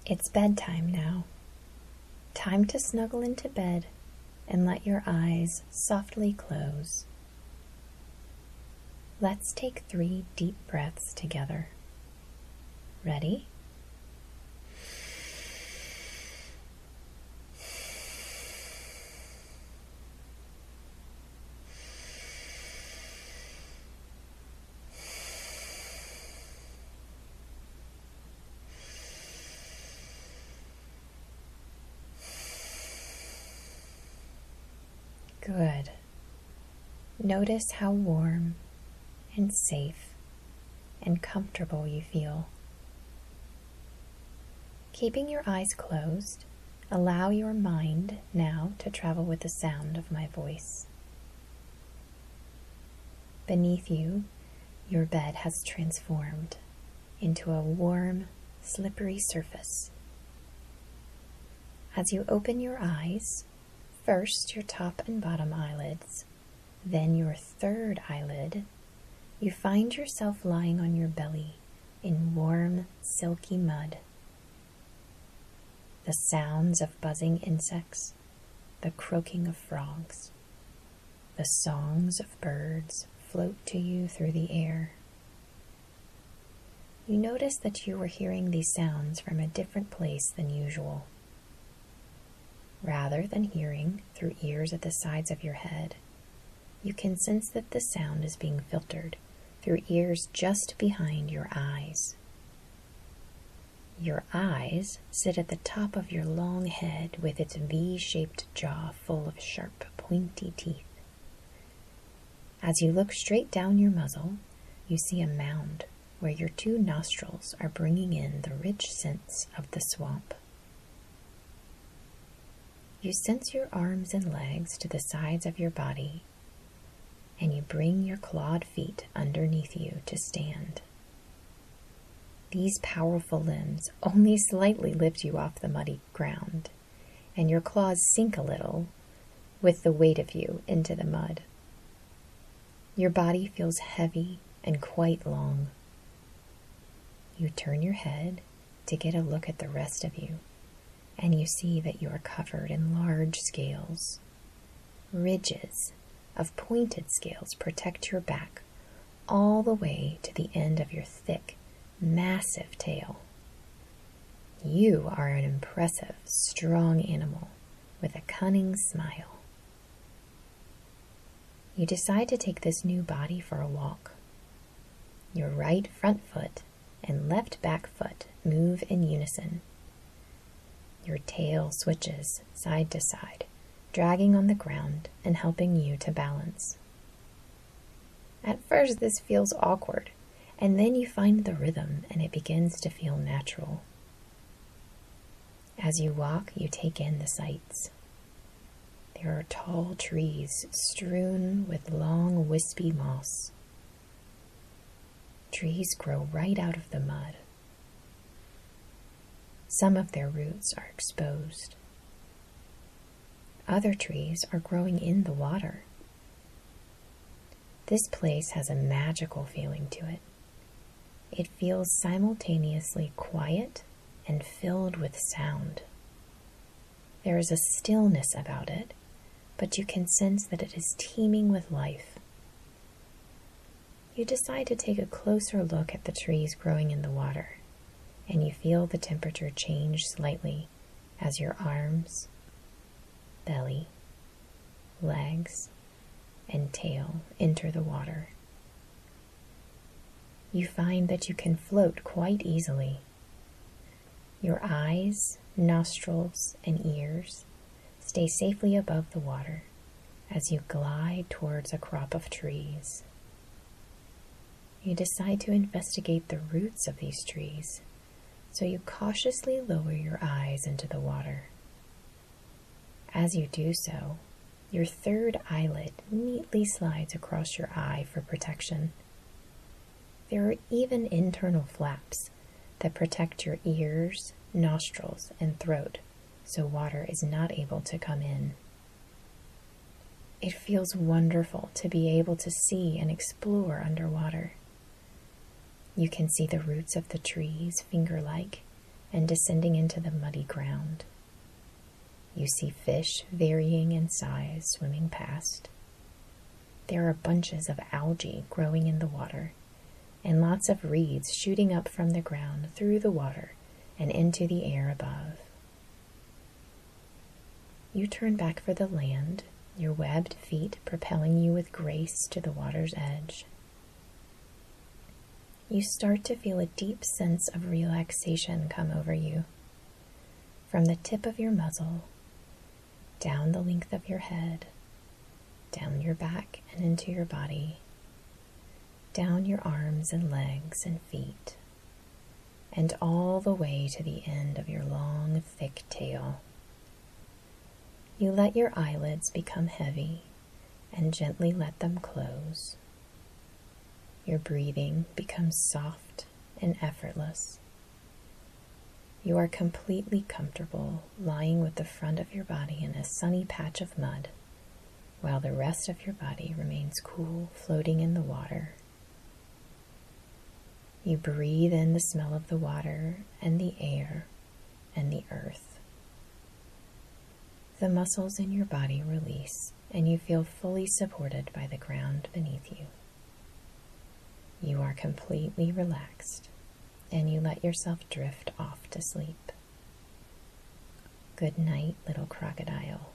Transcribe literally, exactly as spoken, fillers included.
It's bedtime now. Time to snuggle into bed and let your eyes softly close. Let's take three deep breaths together. Ready? Good. Notice how warm and safe and comfortable you feel. Keeping your eyes closed, allow your mind now to travel with the sound of my voice. Beneath you, your bed has transformed into a warm, slippery surface. As you open your eyes, first your top and bottom eyelids, then your third eyelid, you find yourself lying on your belly in warm, silky mud. The sounds of buzzing insects, the croaking of frogs, the songs of birds float to you through the air. You notice that you are hearing these sounds from a different place than usual. Rather than hearing through ears at the sides of your head, you can sense that the sound is being filtered through ears just behind your eyes. Your eyes sit at the top of your long head with its V-shaped jaw full of sharp, pointy teeth. As you look straight down your muzzle, you see a mound where your two nostrils are bringing in the rich scents of the swamp. You sense your arms and legs to the sides of your body, and you bring your clawed feet underneath you to stand. These powerful limbs only slightly lift you off the muddy ground, and your claws sink a little with the weight of you into the mud. Your body feels heavy and quite long. You turn your head to get a look at the rest of you, and you see that you are covered in large scales. Ridges of pointed scales protect your back all the way to the end of your thick, massive tail. You are an impressive, strong animal with a cunning smile. You decide to take this new body for a walk. Your right front foot and left back foot move in unison. Your tail switches side to side, dragging on the ground and helping you to balance. At first, this feels awkward, and then you find the rhythm and it begins to feel natural. As you walk, you take in the sights. There are tall trees strewn with long, wispy moss. Trees grow right out of the mud. Some of their roots are exposed. Other trees are growing in the water. This place has a magical feeling to it. It feels simultaneously quiet and filled with sound. There is a stillness about it, but you can sense that it is teeming with life. You decide to take a closer look at the trees growing in the water, and you feel the temperature change slightly as your arms, belly, legs, and tail enter the water. You find that you can float quite easily. Your eyes, nostrils, and ears stay safely above the water as you glide towards a crop of trees. You decide to investigate the roots of these trees, so you cautiously lower your eyes into the water. As you do so, your third eyelid neatly slides across your eye for protection. There are even internal flaps that protect your ears, nostrils, and throat, so water is not able to come in. It feels wonderful to be able to see and explore underwater. You can see the roots of the trees finger-like and descending into the muddy ground. You see fish varying in size swimming past. There are bunches of algae growing in the water, and lots of reeds shooting up from the ground through the water and into the air above. You turn back for the land, your webbed feet propelling you with grace to the water's edge. You start to feel a deep sense of relaxation come over you, from the tip of your muzzle, down the length of your head, down your back and into your body, down your arms and legs and feet, and all the way to the end of your long, thick tail. You let your eyelids become heavy and gently let them close. Your breathing becomes soft and effortless. You are completely comfortable lying with the front of your body in a sunny patch of mud, while the rest of your body remains cool, floating in the water. You breathe in the smell of the water and the air and the earth. The muscles in your body release, and you feel fully supported by the ground beneath you. You are completely relaxed, and you let yourself drift off to sleep. Good night, little crocodile.